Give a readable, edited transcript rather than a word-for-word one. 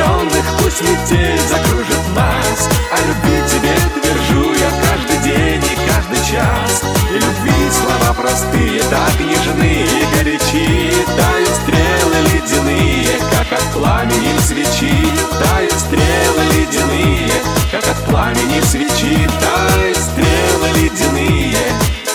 влюбленных, пусть метель закружит нас. О любви тебе твержу я каждый день и каждый час. И любви слова простые, так нежны и горячи. Тают стрелы ледяные, как от пламени свечи. Тают стрелы ледяные, как от пламени свечи. Тают стрелы ледяные,